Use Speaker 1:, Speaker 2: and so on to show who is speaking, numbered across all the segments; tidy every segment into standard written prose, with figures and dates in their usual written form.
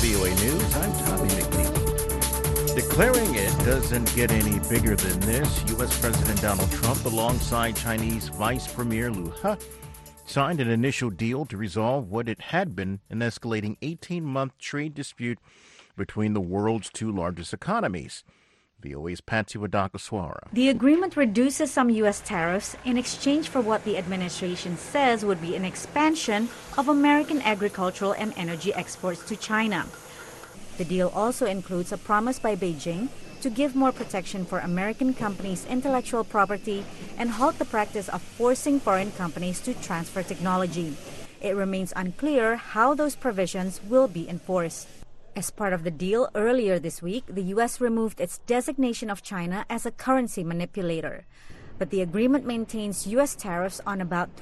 Speaker 1: VOA News. I'm Tommy McNeil. Declaring it doesn't get any bigger than this. U.S. President Donald Trump, alongside Chinese Vice Premier Liu He, signed an initial deal to resolve what it had been an escalating 18-month trade dispute between the world's two largest economies. VOA's Patsy Wadakoswara.
Speaker 2: The agreement reduces some U.S. tariffs in exchange for what the administration says would be an expansion of American agricultural and energy exports to China. The deal also includes a promise by Beijing to give more protection for American companies' intellectual property and halt the practice of forcing foreign companies to transfer technology. It remains unclear how those provisions will be enforced. As part of the deal, earlier this week, the U.S. removed its designation of China as a currency manipulator. But the agreement maintains U.S. tariffs on about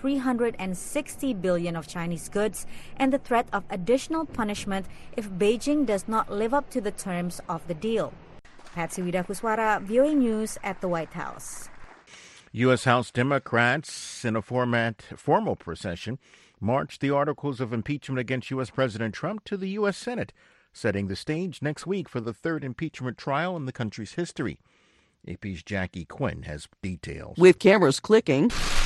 Speaker 2: $360 billion of Chinese goods and the threat of additional punishment if Beijing does not live up to the terms of the deal. Patsy Wadakoswara, VOA News at the White House.
Speaker 1: U.S. House Democrats, in a formal procession, marched the articles of impeachment against U.S. President Trump to the U.S. Senate, setting the stage next week for the third impeachment trial in the country's history. AP's Jackie Quinn has details.
Speaker 3: With cameras clicking,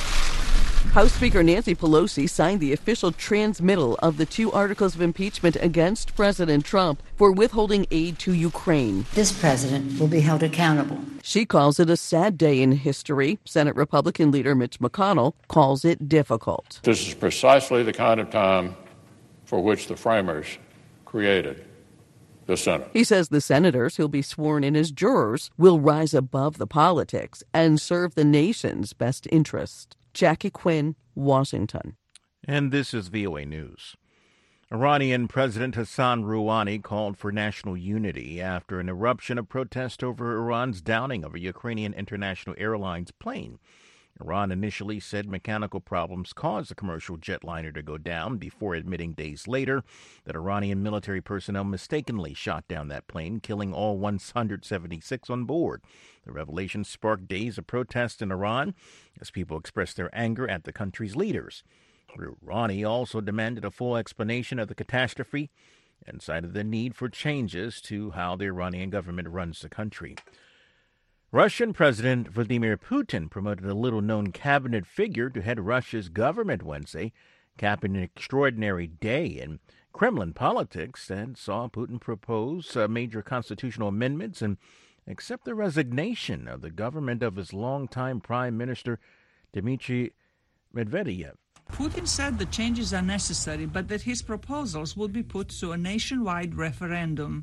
Speaker 3: House Speaker Nancy Pelosi signed the official transmittal of the two articles of impeachment against President Trump for withholding aid to Ukraine.
Speaker 4: This president will be held accountable.
Speaker 3: She calls it a sad day in history. Senate Republican leader Mitch McConnell calls it difficult.
Speaker 5: This is precisely the kind of time for which the framers created the Senate.
Speaker 3: He says the senators who'll be sworn in as jurors will rise above the politics and serve the nation's best interest. Jackie Quinn, Washington.
Speaker 1: And this is VOA News. Iranian President Hassan Rouhani called for national unity after an eruption of protest over Iran's downing of a Ukrainian International Airlines plane. Iran initially said mechanical problems caused the commercial jetliner to go down before admitting days later that Iranian military personnel mistakenly shot down that plane, killing all 176 on board. The revelation sparked days of protest in Iran as people expressed their anger at the country's leaders. Rouhani also demanded a full explanation of the catastrophe and cited the need for changes to how the Iranian government runs the country. Russian President Vladimir Putin promoted a little-known cabinet figure to head Russia's government Wednesday, capping an extraordinary day in Kremlin politics, and saw Putin propose major constitutional amendments and accept the resignation of the government of his longtime Prime Minister Dmitry Medvedev.
Speaker 6: Putin said the changes are necessary, but that his proposals will be put to a nationwide referendum.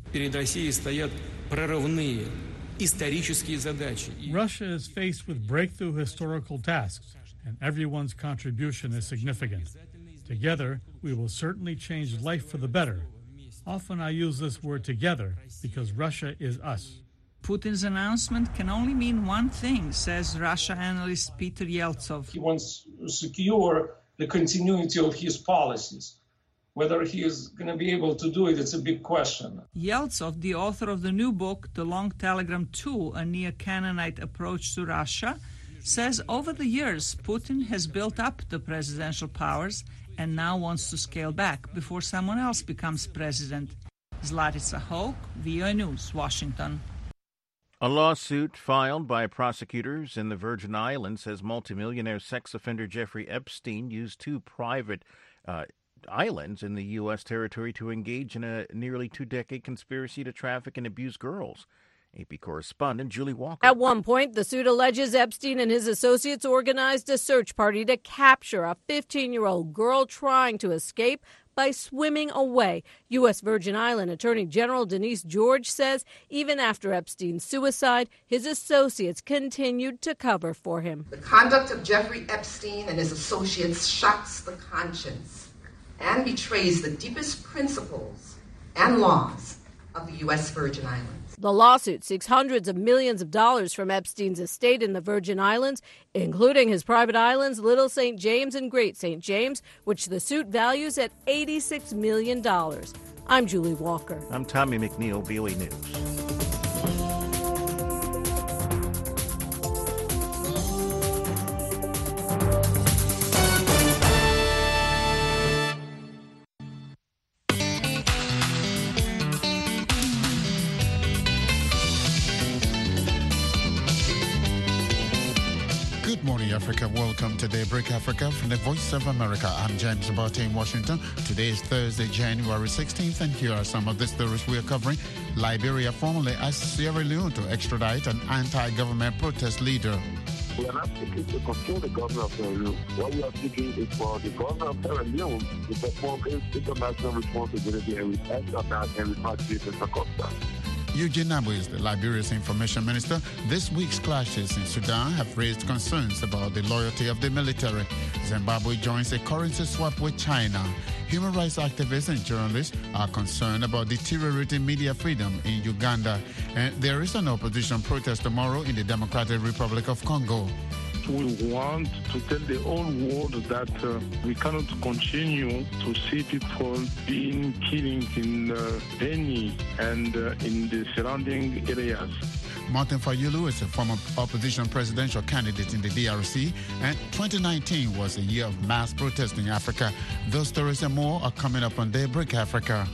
Speaker 7: Russia is faced with breakthrough historical tasks, and everyone's contribution is significant. Together, we will certainly change life for the better. Often I use this word together because Russia is us.
Speaker 6: Putin's announcement can only mean one thing, says Russia analyst Peter Yeltsov.
Speaker 8: He wants to secure the continuity of his policies. Whether he is going to be able to do it, it's a big question.
Speaker 6: Yeltsov, the author of the new book, The Long Telegram 2, a neo-Canaanite approach to Russia, says over the years, Putin has built up the presidential powers and now wants to scale back before someone else becomes president. Zlatica Hoke, VOA News, Washington.
Speaker 1: A lawsuit filed by prosecutors in the Virgin Islands says multimillionaire sex offender Jeffrey Epstein used two private islands in the U.S. territory to engage in a nearly two-decade conspiracy to traffic and abuse girls. AP correspondent Julie Walker.
Speaker 9: At one point, the suit alleges Epstein and his associates organized a search party to capture a 15-year-old girl trying to escape by swimming away. U.S. Virgin Island Attorney General Denise George says even after Epstein's suicide, his associates continued to cover for him.
Speaker 10: The conduct of Jeffrey Epstein and his associates shocks the conscience and betrays the deepest principles and laws of the U.S. Virgin Islands.
Speaker 9: The lawsuit seeks hundreds of millions of dollars from Epstein's estate in the Virgin Islands, including his private islands, Little St. James and Great St. James, which the suit values at $86 million. I'm Julie Walker.
Speaker 1: I'm Tommy McNeil, VOA News.
Speaker 11: Africa. Welcome to Daybreak Africa from the Voice of America. I'm James Abate in Washington. Today is Thursday, January 16th, and here are some of the stories we are covering. Liberia formally asked Sierra Leone to extradite an anti-government protest leader.
Speaker 12: We are not seeking to control the government of Sierra Leone. What we are seeking is for the government of Sierra Leone to perform its international responsibility and extradite and repatriate Mr. Costa.
Speaker 11: Eugene Nabwe is the Liberia's information minister. This week's clashes in Sudan have raised concerns about the loyalty of the military. Zimbabwe joins a currency swap with China. Human rights activists and journalists are concerned about deteriorating media freedom in Uganda. And there is an opposition protest tomorrow in the Democratic Republic of Congo.
Speaker 13: We want to tell the whole world that we cannot continue to see people being killed in Beni and in the surrounding areas.
Speaker 11: Martin Fayulu is a former opposition presidential candidate in the DRC, and 2019 was a year of mass protest in Africa. Those stories and more are coming up on Daybreak Africa.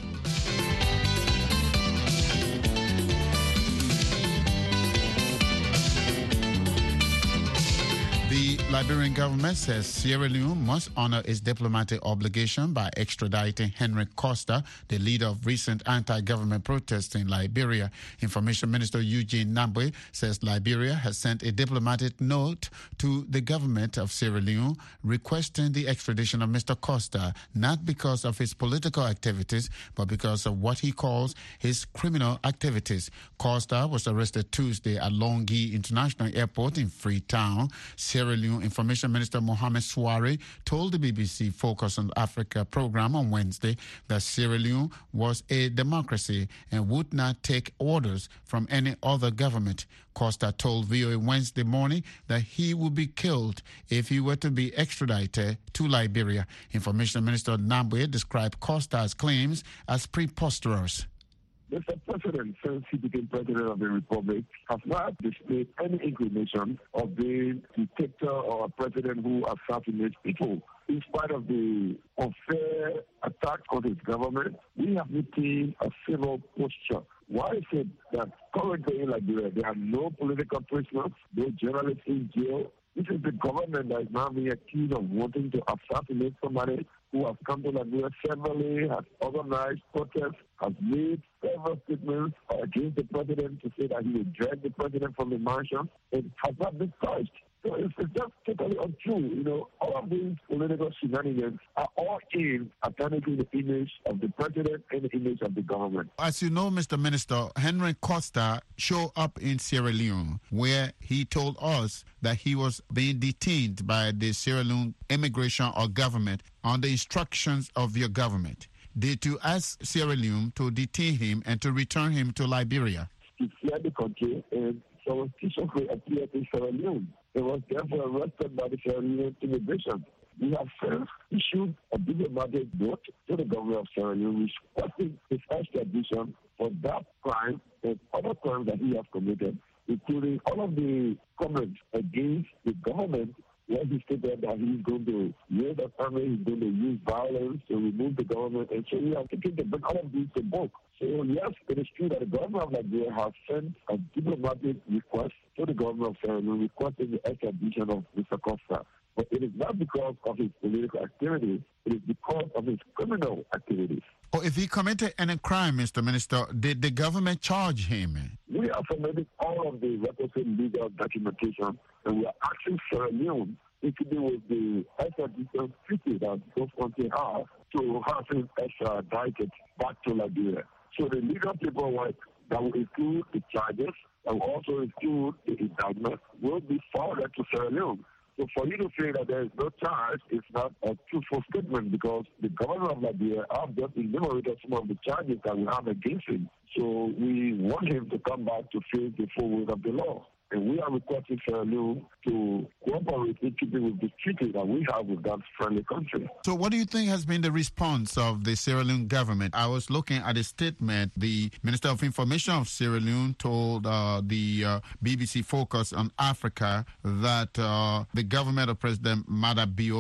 Speaker 11: The Liberian government says Sierra Leone must honor its diplomatic obligation by extraditing Henry Costa, the leader of recent anti-government protests in Liberia. Information Minister Eugene Nabwe says Liberia has sent a diplomatic note to the government of Sierra Leone requesting the extradition of Mr. Costa, not because of his political activities, but because of what he calls his criminal activities. Costa was arrested Tuesday at Longyi International Airport in Freetown. Sierra Leone Information Minister Mohamed Souare told the BBC Focus on Africa program on Wednesday that Sierra Leone was a democracy and would not take orders from any other government. Costa told VOA Wednesday morning that he would be killed if he were to be extradited to Liberia. Information Minister Nabwe described Costa's claims as preposterous.
Speaker 12: Mr. President, since he became president of the Republic, has not displayed any inclination of being a dictator or a president who assassinates people. In spite of the unfair attack on his government, we have maintained a civil posture. Why is it that currently in Liberia there are no political prisoners, no journalists in jail? This is the government that is now being accused of wanting to assassinate somebody who has come to Liberia severally, has organized protests, has made several statements against the president to say that he will drag the president from the mansion. It has not been touched. So it's just totally untrue. You know, all of these political shenanigans are all aimed at tarnishing the image of the president and the image of the government.
Speaker 11: As you know, Mr. Minister, Henry Costa showed up in Sierra Leone where he told us that he was being detained by the Sierra Leone immigration or government on the instructions of your government. Did you ask Sierra Leone to detain him and to return him to Liberia?
Speaker 12: He fled the country and so officially appeared in Sierra Leone. He was therefore arrested by the Sierra Leone immigration. We have since issued a diplomatic note to the government of Sierra Leone requesting his extradition for that crime and other crimes that he has committed, including all of the comments against the government where he stated that he's going to use the army, he's going to use violence to remove the government. And so we are taking to bring all of these to book. So yes, it is true that the government of Liberia has sent a diplomatic request to the government of Sierra Leone requesting the extradition of Mr. Costa. But it is not because of his political activities, it is because of his criminal activities.
Speaker 11: Or if he committed any crime, Mr. Minister, did the government charge him?
Speaker 12: We have submitted all of the requisite legal documentation, and we are asking Sierra Leone, including with the extradition treaty that both countries have, to have him extradited back to Liberia. So the legal paperwork that will include the charges and will also include the indictment will be forwarded to Sierra Leone. So for you to say that there is no charge is not a truthful statement because the government of Liberia have just enumerated some of the charges that we have against him. So we want him to come back to face the full weight of the law. And we are requesting Sierra Leone to cooperate in keeping with the treaty that we have with that friendly country.
Speaker 11: So what do you think has been the response of the Sierra Leone government? I was looking at a statement the Minister of Information of Sierra Leone told the BBC Focus on Africa that the government of President Mada Bio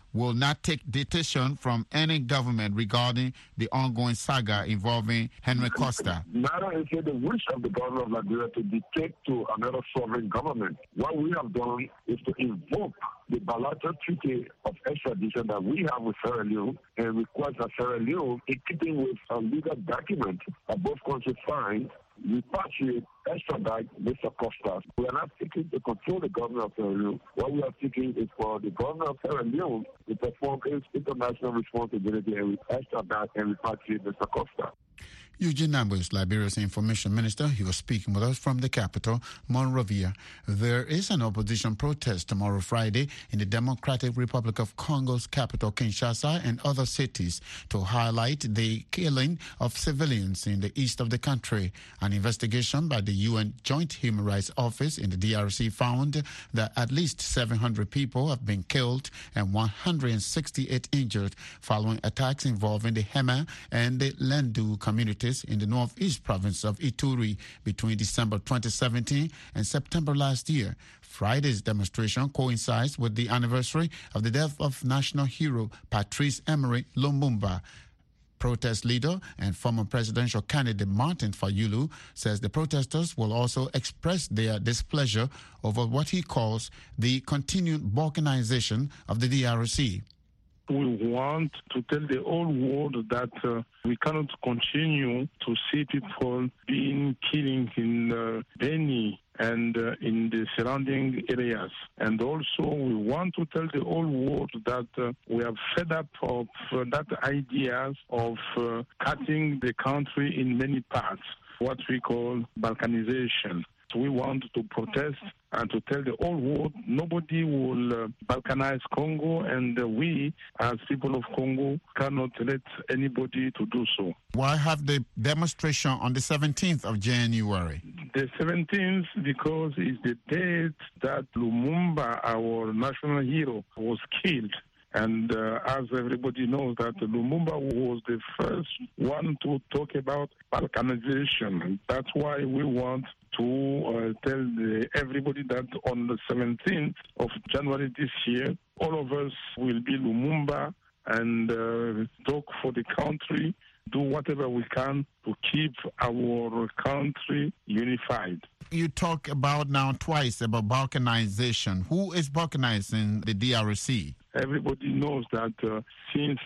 Speaker 11: will not take dictation from any government regarding the ongoing saga involving Henry Costa.
Speaker 12: Neither is it the wish of the government of Liberia to dictate to another sovereign government. What we have done is to invoke the bilateral treaty of extradition that we have with Sierra Leone and request that Sierra Leone, in keeping with a legal document that both countries signed, repatriate, extradite Mr. Costa. We are not seeking to control the government of Sierra Leone. What we are seeking is for the government of Sierra Leone to perform its international responsibility and extradite and repatriate Mr. Costa.
Speaker 11: Eugene Nambo is Liberia's information minister. He was speaking with us from the capital, Monrovia. There is an opposition protest tomorrow, Friday, in the Democratic Republic of Congo's capital, Kinshasa, and other cities to highlight the killing of civilians in the east of the country. An investigation by the UN Joint Human Rights Office in the DRC found that at least 700 people have been killed and 168 injured following attacks involving the Hema and the Lendu communities in the northeast province of Ituri between December 2017 and September last year. Friday's demonstration coincides with the anniversary of the death of national hero Patrice Emery Lumumba. Protest leader and former presidential candidate Martin Fayulu says the protesters will also express their displeasure over what he calls the continued balkanization of the DRC.
Speaker 13: We want to tell the whole world that we cannot continue to see people being killed in Beni and in the surrounding areas. And also we want to tell the whole world that we are fed up of that idea of cutting the country in many parts, what we call balkanization. So we want to protest and to tell the whole world nobody will balkanize Congo, and we, as people of Congo, cannot let anybody to do so.
Speaker 11: Why have the demonstration on the 17th of January?
Speaker 13: The 17th because it's the date that Lumumba, our national hero, was killed. And as everybody knows, that Lumumba was the first one to talk about balkanization. That's why we want to tell everybody that on the 17th of January this year, all of us will be Lumumba and talk for the country, do whatever we can to keep our country unified.
Speaker 11: You talk about now twice about balkanization. Who is balkanizing the DRC?
Speaker 13: Everybody knows that since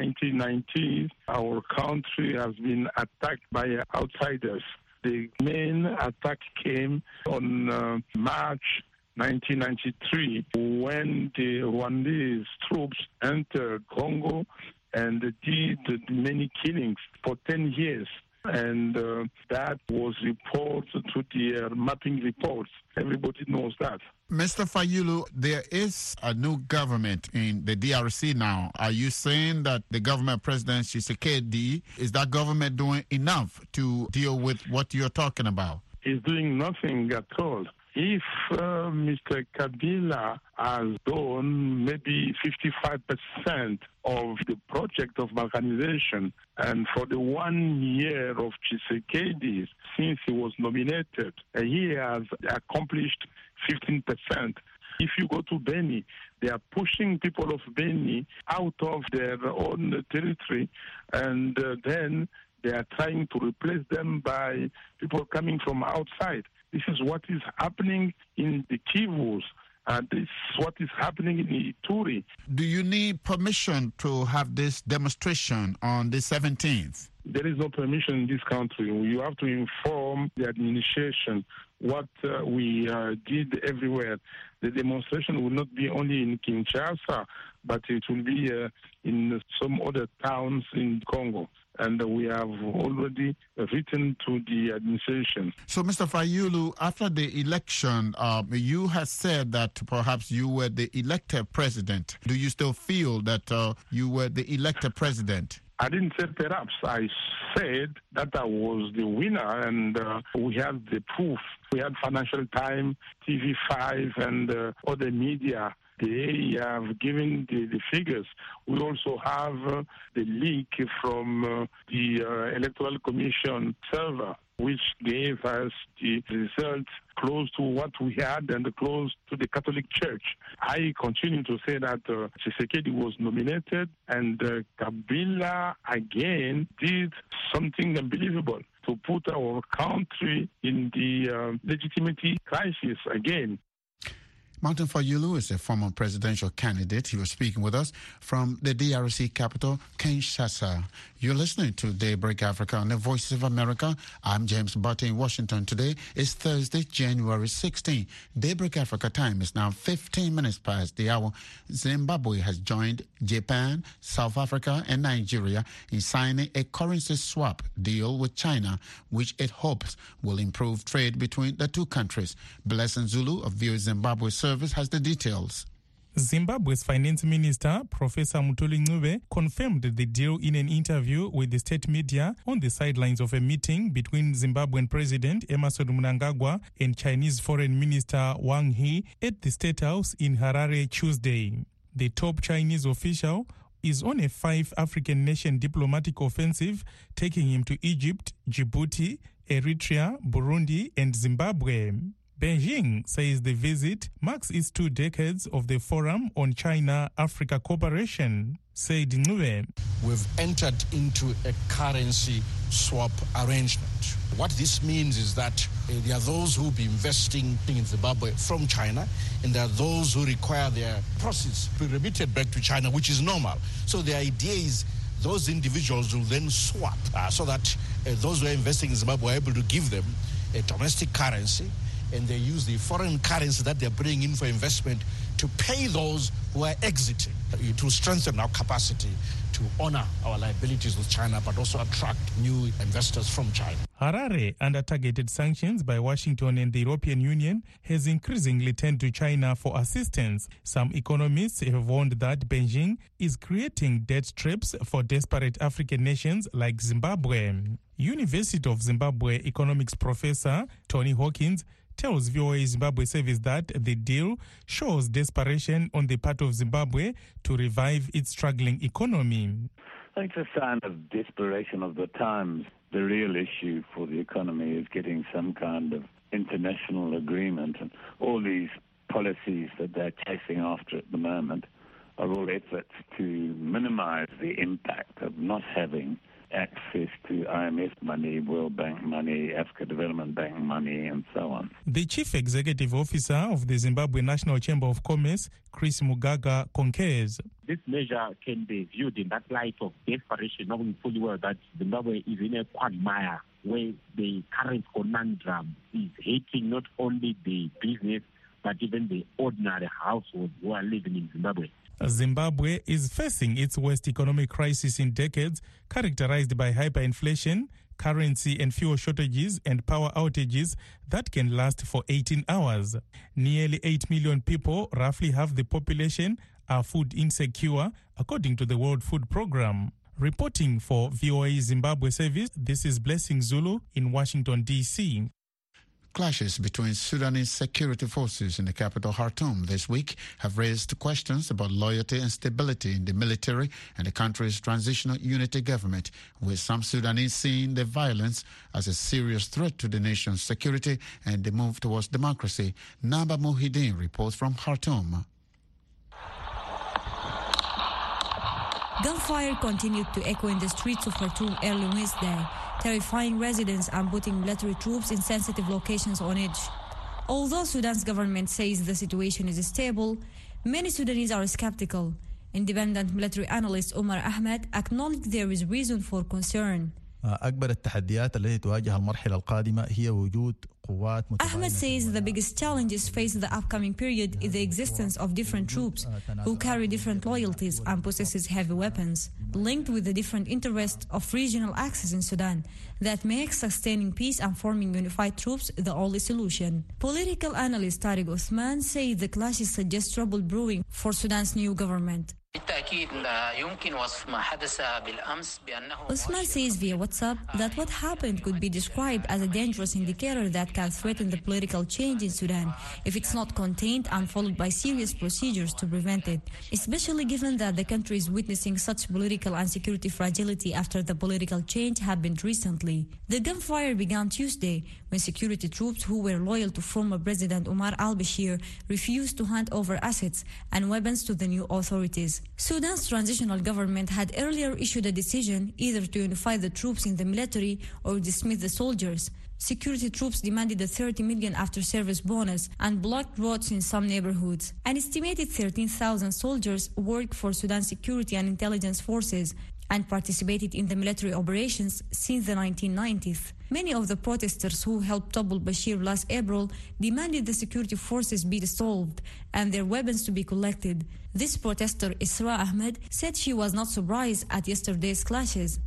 Speaker 13: 1990, our country has been attacked by outsiders. The main attack came on March 1993 when the Rwandese troops entered Congo and did many killings for 10 years. And that was reported to the mapping reports. Everybody knows that.
Speaker 11: Mr. Fayulu, there is a new government in the DRC now. Are you saying that the government, President Tshisekedi, is that government doing enough to deal with what you're talking about?
Speaker 13: He's doing nothing at all. If Mr. Kabila has done maybe 55% of the project of balkanization, and for the 1 year of Tshisekedi since he was nominated, he has accomplished 15%. If you go to Beni, they are pushing people of Beni out of their own territory, and then they are trying to replace them by people coming from outside. This is what is happening in the Kivus. This is what is happening in Ituri.
Speaker 11: Do you need permission to have this demonstration on the 17th?
Speaker 13: There is no permission in this country. You have to inform the administration what we did everywhere. The demonstration will not be only in Kinshasa, but it will be in some other towns in Congo. And we have already written to the administration.
Speaker 11: So, Mr. Fayulu, after the election, you had said that perhaps you were the elected president. Do you still feel that you were the elected president?
Speaker 13: I didn't say perhaps. I said that I was the winner, and we have the proof. We had Financial Times, TV5, and other media. They have given the figures. We also have the leak from the Electoral Commission server. which gave us the result close to what we had and close to the Catholic Church. I continue to say that Tshisekedi was nominated and Kabila again did something unbelievable to put our country in the legitimacy crisis again.
Speaker 11: Martin Fayulu is a former presidential candidate. He was speaking with us from the DRC capital, Kinshasa. You're listening to Daybreak Africa on the Voices of America. I'm James Butte in Washington. Today is Thursday, January 16. Daybreak Africa time is now 15 minutes past the hour. Zimbabwe has joined Japan, South Africa, and Nigeria in signing a currency swap deal with China, which it hopes will improve trade between the two countries. Blessing Zulu of VOA Zimbabwe Service has the details.
Speaker 14: Zimbabwe's finance minister, Professor Mutuli Ncube, confirmed the deal in an interview with the state media on the sidelines of a meeting between Zimbabwean President Emmerson Mnangagwa and Chinese Foreign Minister Wang Yi at the State House in Harare Tuesday. The top Chinese official is on a 5 African nation diplomatic offensive, taking him to Egypt, Djibouti, Eritrea, Burundi, and Zimbabwe. Beijing says the visit marks its 2 decades of the Forum on China-Africa Cooperation. Said Ncube,
Speaker 15: we've entered into a currency swap arrangement. What this means is that there are those who will be investing in Zimbabwe from China, and there are those who require their proceeds to be remitted back to China, which is normal. So the idea is those individuals will then swap so that those who are investing in Zimbabwe are able to give them a domestic currency, and they use the foreign currency that they're bringing in for investment to pay those who are exiting, to strengthen our capacity to honor our liabilities with China, but also attract new investors from China.
Speaker 14: Harare, under targeted sanctions by Washington and the European Union, has increasingly turned to China for assistance. Some economists have warned that Beijing is creating debt traps for desperate African nations like Zimbabwe. University of Zimbabwe economics professor Tony Hawkins tells VOA Zimbabwe Service that the deal shows desperation on the part of Zimbabwe to revive its struggling economy.
Speaker 16: I think it's a sign of desperation of the times. The real issue for the economy is getting some kind of international agreement, and all these policies that they're chasing after at the moment are all efforts to minimize the impact of not having access to IMF money, World Bank money, Africa Development Bank money, and so on.
Speaker 14: The Chief Executive Officer of the Zimbabwe National Chamber of Commerce, Chris Mugaga, concurs.
Speaker 17: This measure can be viewed in that light of desperation, knowing fully well that Zimbabwe is in a quagmire where the current conundrum is hitting not only the business, but even the ordinary households who are living in Zimbabwe.
Speaker 14: Zimbabwe is facing its worst economic crisis in decades, characterized by hyperinflation, currency and fuel shortages, and power outages that can last for 18 hours. Nearly 8 million people, roughly half the population, are food insecure, according to the World Food Programme. Reporting for VOA Zimbabwe Service, this is Blessing Zulu in Washington, D.C.
Speaker 11: Clashes between Sudanese security forces in the capital Khartoum this week have raised questions about loyalty and stability in the military and the country's transitional unity government, with some Sudanese seeing the violence as a serious threat to the nation's security and the move towards democracy. Naba Muhyiddin reports from Khartoum.
Speaker 18: Gunfire continued to echo in the streets of Khartoum early Wednesday, terrifying residents and putting military troops in sensitive locations on edge. Although Sudan's government says the situation is stable, many Sudanese are skeptical. Independent military analyst Omar Ahmed acknowledged there is reason for concern.
Speaker 19: أكبر التحديات التي تواجه المرحلة القادمة هي وجود قوات
Speaker 18: Ahmed says the biggest challenges facing the upcoming period is the existence of different troops who carry different loyalties and possesses heavy weapons, linked with the different interests of regional axes in Sudan that makes sustaining peace and forming unified troops the only solution. Political analyst Tariq Othman says the clashes suggest trouble brewing for Sudan's new government. Osman says via WhatsApp that what happened could be described as a dangerous indicator that can threaten the political change in Sudan if it's not contained and followed by serious procedures to prevent it, especially given that the country is witnessing such political and security fragility after the political change happened recently. The gunfire began Tuesday when security troops who were loyal to former President Omar al-Bashir refused to hand over assets and weapons to the new authorities. Sudan's transitional government had earlier issued a decision either to unify the troops in the military or dismiss the soldiers. Security troops demanded a 30 million after-service bonus and blocked roads in some neighborhoods. An estimated 13,000 soldiers work for Sudan's security and intelligence forces and participated in the military operations since the 1990s. Many of the protesters who helped topple Bashir last April demanded the security forces be dissolved and their weapons to be collected. This protester, Isra Ahmed, said she was not surprised at yesterday's clashes.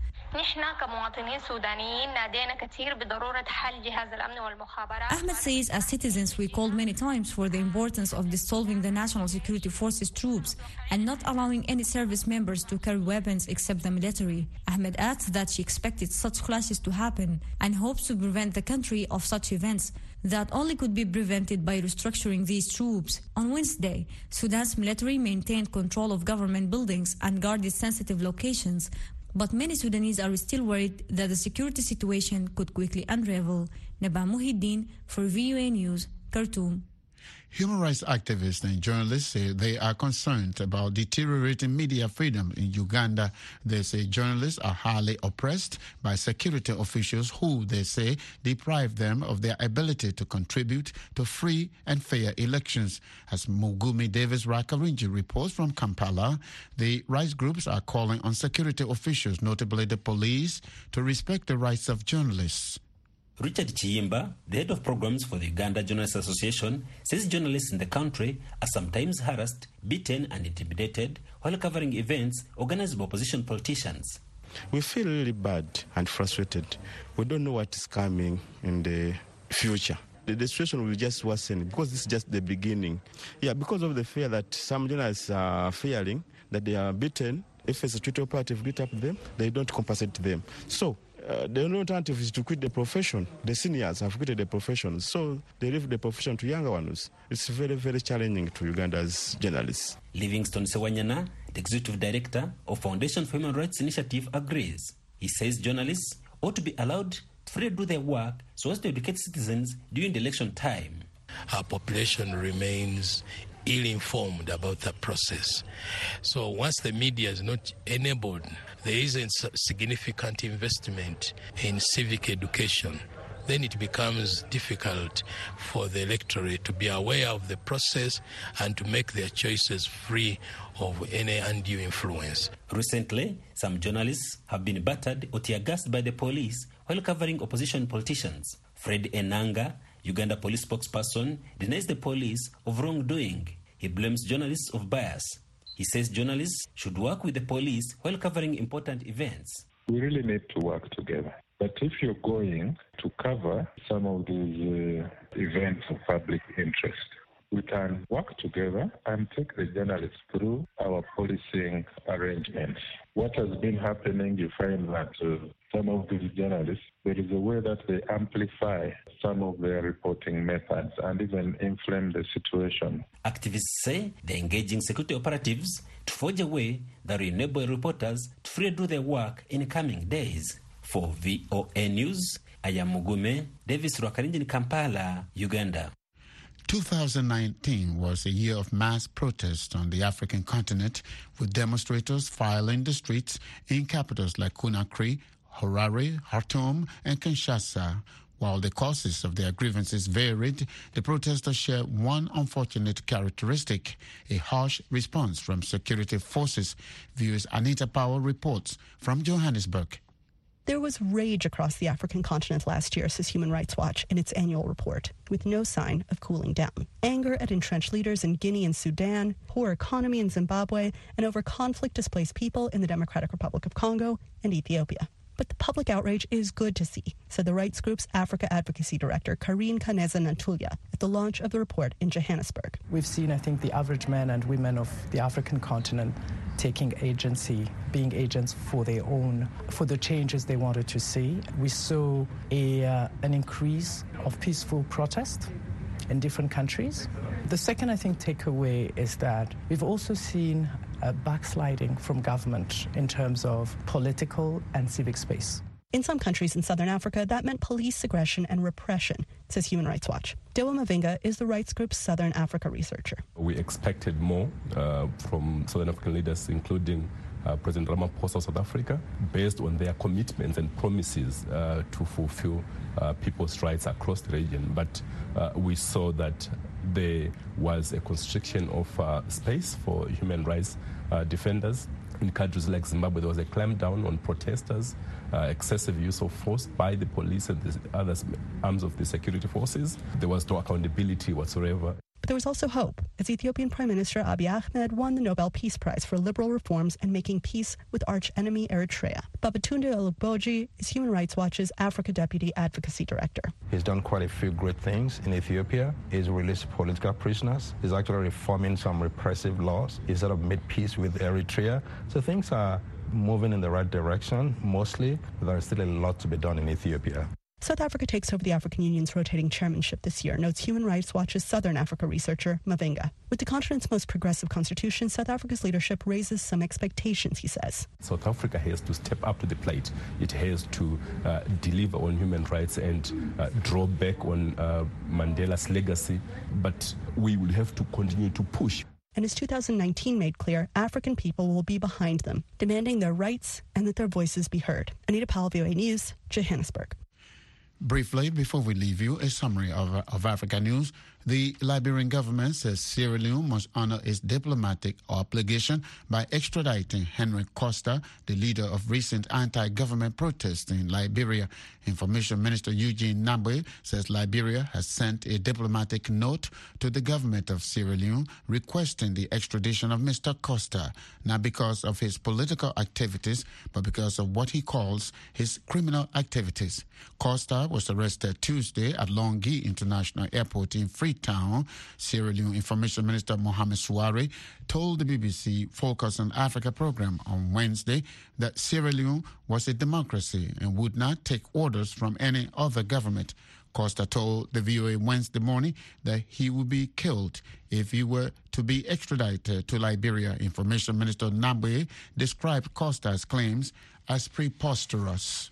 Speaker 18: Ahmed says, as citizens, we called many times for the importance of dissolving the National Security Forces troops and not allowing any service members to carry weapons except the military. Ahmed adds that she expected such clashes to happen and hopes to prevent the country of such events that only could be prevented by restructuring these troops. On Wednesday, Sudan's military maintained control of government buildings and guarded sensitive locations, but many Sudanese are still worried that the security situation could quickly unravel. Naba Muhiddin for VOA News, Khartoum.
Speaker 11: Human rights activists and journalists say they are concerned about deteriorating media freedom in Uganda. They say journalists are highly oppressed by security officials who, they say, deprive them of their ability to contribute to free and fair elections. As Mugumi Davis Rakarinji reports from Kampala, the rights groups are calling on security officials, notably the police, to respect the rights of journalists.
Speaker 20: Richard Chiyimba, the head of programs for the Uganda Journalists Association, says journalists in the country are sometimes harassed, beaten and intimidated while covering events organized by opposition politicians.
Speaker 21: We feel really bad and frustrated. We don't know what is coming in the future. The situation will just worsen because this is just the beginning. Yeah, because of the fear that some journalists are fearing that they are beaten. If a security operative beat up them, they don't compensate them. So the only alternative is to quit the profession. The seniors have quitted the profession, so they leave the profession to younger ones. It's very, very challenging to Uganda's journalists.
Speaker 20: Livingston Sewanyana, the executive director of Foundation for Human Rights Initiative, agrees. He says journalists ought to be allowed to freely do their work so as to educate citizens during the election time.
Speaker 22: Our population remains ill-informed about the process. So once the media is not enabled, there isn't significant investment in civic education, then it becomes difficult for the electorate to be aware of the process and to make their choices free of any undue influence.
Speaker 20: Recently, some journalists have been battered or tear-gassed by the police while covering opposition politicians. Fred Enanga, Uganda police spokesperson, denies the police of wrongdoing. He blames journalists of bias. He says journalists should work with the police while covering important events.
Speaker 23: We really need to work together. But if you're going to cover some of these events of public interest, we can work together and take the journalists through our policing arrangements. What has been happening, you find that some of these journalists, there is a way that they amplify some of their reporting methods and even inflame the situation.
Speaker 20: Activists say they're engaging security operatives to forge a way that will enable reporters to freely do their work in coming days. For VOA News, I am Mugume Davis Rwakarinji in Kampala, Uganda.
Speaker 11: 2019 was a year of mass protests on the African continent, with demonstrators filing the streets in capitals like Conakry, Harare, Khartoum, and Kinshasa. While the causes of their grievances varied, the protesters share one unfortunate characteristic: a harsh response from security forces. Viewers Anita Powell reports from Johannesburg.
Speaker 24: There was rage across the African continent last year, says Human Rights Watch in its annual report, with no sign of cooling down. Anger at entrenched leaders in Guinea and Sudan, poor economy in Zimbabwe, and over conflict-displaced people in the Democratic Republic of Congo and Ethiopia. But the public outrage is good to see, said the rights group's Africa Advocacy Director, Karine Kaneza Nantulia, at the launch of the report in Johannesburg.
Speaker 2: We've seen, I think, the average men and women of the African continent taking agency, being agents for their own, for the changes they wanted to see. We saw an increase of peaceful protest in different countries. The second, I think, takeaway is that we've also seen a backsliding from government in terms of political and civic space.
Speaker 24: In some countries in southern Africa, that meant police aggression and repression, says Human Rights Watch. Dewa Mavinga is the rights group's Southern Africa researcher.
Speaker 3: We expected more from Southern African leaders, including President Ramaphosa of South Africa, based on their commitments and promises to fulfill people's rights across the region. But we saw that there was a constriction of space for human rights defenders. In countries like Zimbabwe, there was a clampdown on protesters, excessive use of force by the police and the other arms of the security forces. There was no accountability whatsoever.
Speaker 24: But there was also hope, as Ethiopian Prime Minister Abiy Ahmed won the Nobel Peace Prize for liberal reforms and making peace with arch-enemy Eritrea. Babatunde Oluboji is Human Rights Watch's Africa Deputy Advocacy Director.
Speaker 4: He's done quite a few great things in Ethiopia. He's released political prisoners. He's actually reforming some repressive laws. He's sort of made peace with Eritrea. So things are moving in the right direction, mostly. But there is still a lot to be done in Ethiopia.
Speaker 24: South Africa takes over the African Union's rotating chairmanship this year, notes Human Rights Watch's Southern Africa researcher, Mavinga. With the continent's most progressive constitution, South Africa's leadership raises some expectations, he says.
Speaker 3: South Africa has to step up to the plate. It has to deliver on human rights and draw back on Mandela's legacy. But we will have to continue to push.
Speaker 24: And as 2019 made clear, African people will be behind them, demanding their rights and that their voices be heard. Anita Powell, VOA News, Johannesburg.
Speaker 11: Briefly, before we leave you, a summary of Africa news. The Liberian government says Sierra Leone must honor its diplomatic obligation by extraditing Henry Costa, the leader of recent anti-government protests in Liberia. Information Minister Eugene Nabwe says Liberia has sent a diplomatic note to the government of Sierra Leone requesting the extradition of Mr. Costa, not because of his political activities, but because of what he calls his criminal activities. Costa was arrested Tuesday at Longhi International Airport in Freetown. Sierra Leone Information Minister Mohamed Souare told the BBC Focus on Africa program on Wednesday that Sierra Leone was a democracy and would not take orders from any other government. Costa told the VOA Wednesday morning that he would be killed if he were to be extradited to Liberia. Information Minister Nabwe described Costa's claims as preposterous.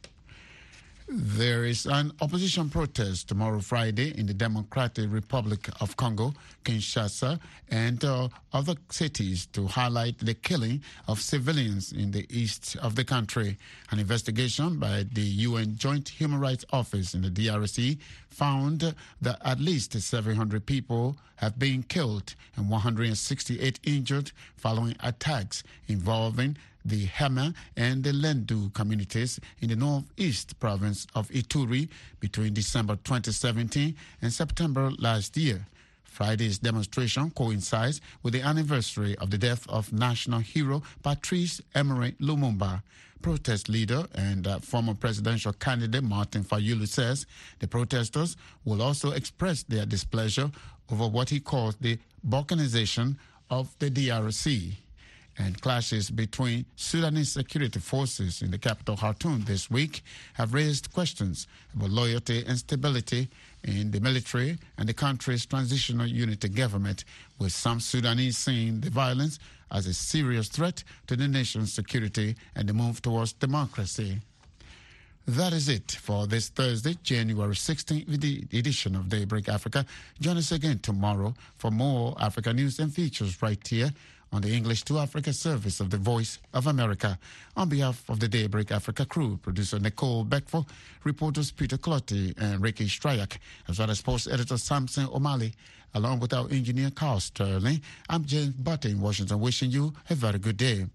Speaker 11: There is an opposition protest tomorrow, Friday, in the Democratic Republic of Congo, Kinshasa, and other cities to highlight the killing of civilians in the east of the country. An investigation by the UN Joint Human Rights Office in the DRC found that at least 700 people have been killed and 168 injured following attacks involving the Hema and the Lendu communities in the northeast province of Ituri between December 2017 and September last year. Friday's demonstration coincides with the anniversary of the death of national hero Patrice Emery Lumumba. Protest leader and former presidential candidate Martin Fayulu says the protesters will also express their displeasure over what he calls the balkanization of the DRC. And clashes between Sudanese security forces in the capital Khartoum this week have raised questions about loyalty and stability in the military and the country's transitional unity government, with some Sudanese seeing the violence as a serious threat to the nation's security and the move towards democracy. That is it for this Thursday, January 16th, with the edition of Daybreak Africa. Join us again tomorrow for more Africa news and features right here on the English to Africa service of the Voice of America. On behalf of the Daybreak Africa crew, producer Nicole Beckford, reporters Peter Clotti and Ricky Stryak, as well as sports editor Samson O'Malley, along with our engineer Carl Sterling, I'm James Butte in Washington, wishing you a very good day.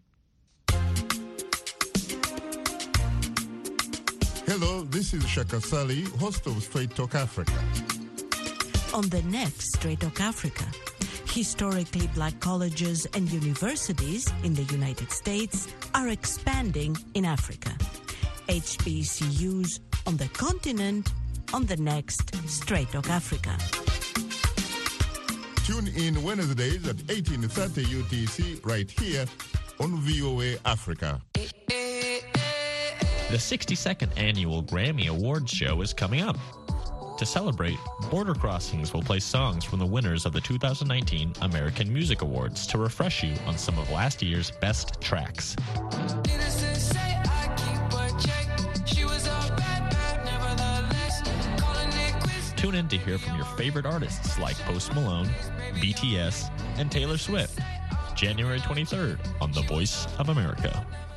Speaker 5: Hello, this is Shaka Sali, host of Straight Talk Africa.
Speaker 25: On the next Straight Talk Africa, historically black colleges and universities in the United States are expanding in Africa. HBCUs on the continent on the next Straight Talk Africa.
Speaker 5: Tune in Wednesdays at 18:30 UTC right here on VOA Africa.
Speaker 6: The 62nd annual Grammy Awards show is coming up. To celebrate, Border Crossings will play songs from the winners of the 2019 American Music Awards to refresh you on some of last year's best tracks. Tune in to hear from your favorite artists like Post Malone, BTS, and Taylor Swift, January 23rd on The Voice of America.